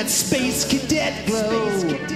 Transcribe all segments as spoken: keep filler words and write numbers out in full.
that space cadet glow.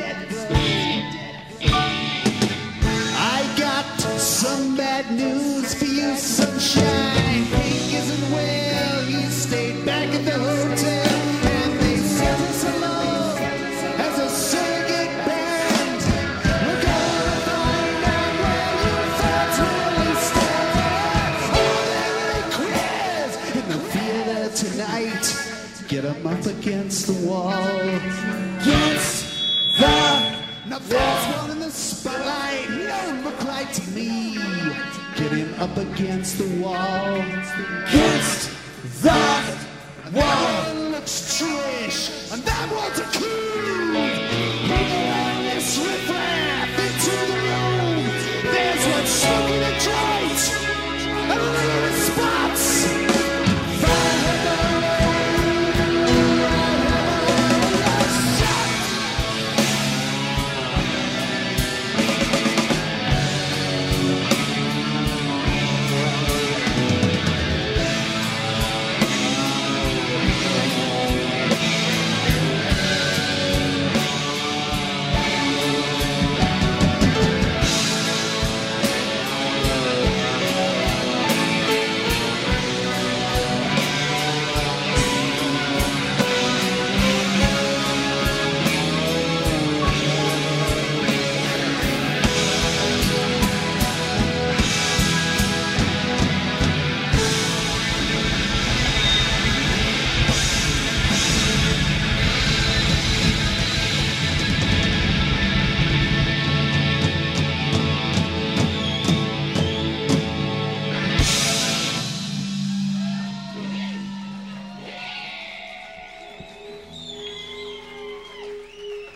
I got some bad news for you, sunshine. Pink isn't well, you stayed back at the hotel, and they sent us along as a surrogate band. We're gonna find out where your thoughts really stand. Oh, they're quiz in the theater tonight. Get 'em up against the wall. Against the Now there's one in the spotlight. He don't look like to me. Get him up against the wall. Against the wall. That one looks Jewish, and that one's a